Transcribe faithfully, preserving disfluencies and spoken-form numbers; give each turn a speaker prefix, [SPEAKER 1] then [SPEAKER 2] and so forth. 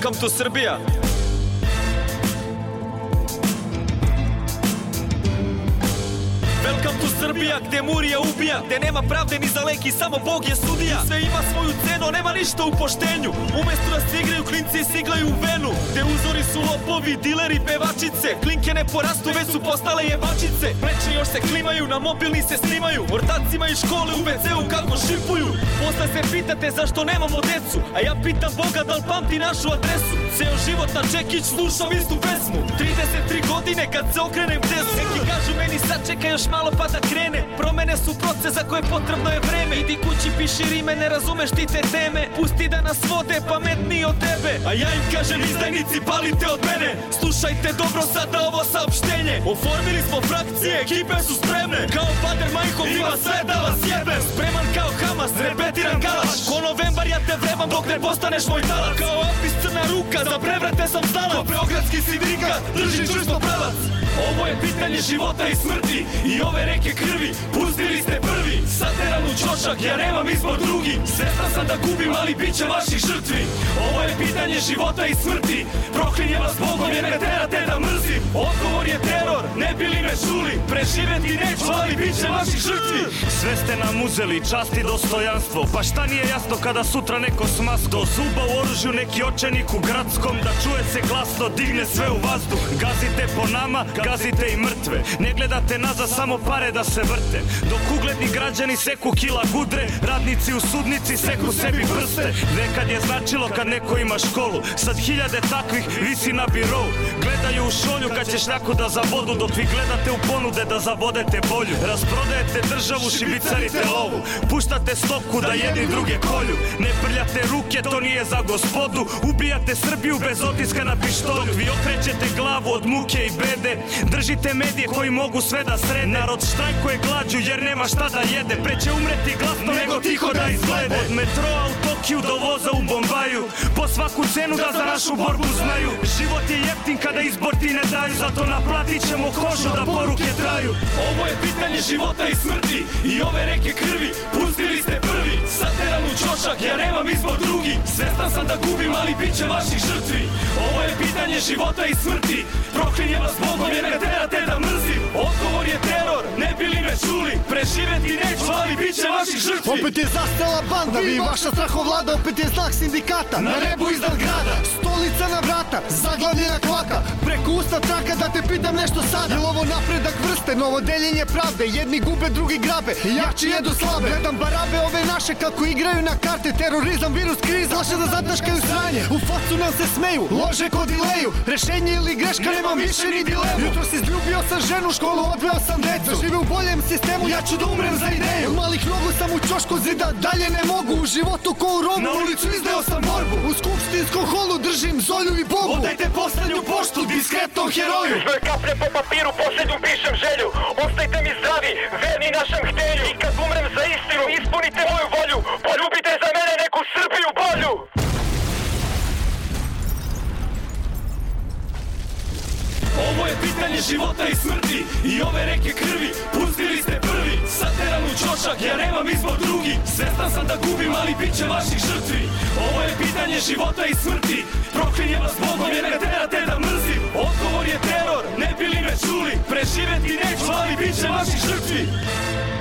[SPEAKER 1] Welcome to Srbija. Welcome to Srbija, gde murija ubija, gde nema pravde ni za lek i samo Bog je sudija. Sve ima svoju cenu, nema ništa u poštenju. Umesto da se igraju klinci i siglaju u venu, gde uzori su lopovi, dileri, pevačice. Klinke ne porastu, već su postale jebačice. Pleće još se klimaju, na mobilni se snimaju. Ortacima iz škole u ve ceu kako šipuju. Posle se pitate zašto nemamo decu, a ja pitam Boga da li pamti našu adresu. Ceo život na Čekić slušam istu pesmu. trideset tri godine kad se okrenem gde su. Neki kažu meni sad čekaj još malo pa da krene. Promene su proces za koje potrebno je vreme. Idi kući piši rime, ne razumeš ti te teme. Pusti da nas vode pametniji od tebe. A ja im kažem izdajnici palite od mene. Slušajte dobro sada ovo saopštenje. Oformili smo frakcije, ekipe su spremne. Kao Bader Majhov ima sve da vas jebe. Spreman kao Hamas, repetiram kalaš. Ko novembar ja te vrebam dok ne postaneš moj talac. Kao Apis crna ruka, za prevrate sam stalac. Ko beogradski sindikat, drži čvrsto pravac. Ovo je pitanje života i smrti. I ove reke krvi, pustili ste prvi. Sateran u ćošak, ja nemam izbor drugi. Svestan sam da gubim, ali bit će vaših žrtvi. Ovo je pitanje života i smrti. Proklinje vas Bogom jer me terate da mrzim. Odgovor je teror, ne bili me čuli. Preživeti neću, ali bit će vaših žrtvi.
[SPEAKER 2] Sve ste nam uzeli, čast i dostojanstvo. Pa šta nije jasno kada sutra neko s maskom? Do zuba u oružju neki očenik u gradskom. Da čuje se glasno, digne sve u vazduh. Gazite po nama, gazite i mrtve. Ne gledate nazad, samo pare da se vrte. Dok ugledni građani seku kila gudre, radnici u sudnici seku sebi prste. Nekad je značilo kad neko ima školu, sad hiljade takvih visi na birou. Gledaju u šolju kad će šljaku da zabodu, dok vi gledate u ponude da zabodete bolju. Rasprodajete državu, šibicarite lovu, puštate stoku da jedni druge kolju. Ne prljate ruke, to nije za gospodu, ubijate Srbiju bez otiska na pištolju. Dok vi okrećete glavu od muke i bede, držite medije koji mogu sve da srede. Narod štrajkuje glađu jer nema šta da jede. Preće umreti glasno nego tiho da izglede. Od metroa u Tokiju do voza u Bombaju, po svaku cenu da za našu borbu znaju. Život je jeftin kada izbor ti ne daju, zato naplatit ćemo kožu da poruke traju.
[SPEAKER 1] Ovo je pitanje života i smrti. I ove reke krvi, pustili ste prvi. Sateran u ćošak, ja nemam izbor drugi. Svestan sam da gubim, ali bit će vaših žrtvi. Ovo je pitanje života i smrti. Proklinje vas Bogom jer me terate da mrzim. Odgovor je teror, ne bili me čuli. Preživeti neću, ali bit će vaših žrtvi.
[SPEAKER 3] Opet je zastala banda, vi vaša strahovlada. Opet je znak sindikata, na nebu iznad grada. Stolica na vrata, zaglavljena kvaka. Preko usta traka da te pitam nešto sada. Jel ovo napredak vrste, novo deljenje pravde? Jedni gube, drugi grabe, jači jedu slabe. Gledam barabe ove naše kako igraju na karte. Terorizam, virus, kriza, laše da zataškaju sranje. U facu nam se smeju, lože kod dileju. Rešenje ili greška, nemam više ni dilemu. Jutro si izljubio sam ženu, školu odveo sam decu. Da žive u boljem sistemu, ja ću da umrem za ideju. Od malih nogu sam u ćošku zida, dalje ne mogu. U životu ko u robu, na ulicu izdeo sam borbu. U skupštinskom holu držim Zolju i Bogu.
[SPEAKER 1] Odajte poslednju poštu diskretnom heroju.
[SPEAKER 4] Sve kaplje po papiru, poslednju pišem želju. Ostajte mi zdravi, verni našem htenju. I kad umrem za istinu, ispunite moju volju. Poljubite za mene neku Srbiju bolju.
[SPEAKER 1] Ovo je pitanje života i smrti. I ove reke krvi, pustili ste prvi. Sateran u ćošak, ja nemam izbor drugi. Svestan sam da gubim, ali bit će vaših žrtvi. Ovo je pitanje života i smrti. Proklinje vas Bogom jer me terate da mrzim. Odgovor je teror, ne bili me čuli. Preživeti neću, ali bit će vaših žrtvi.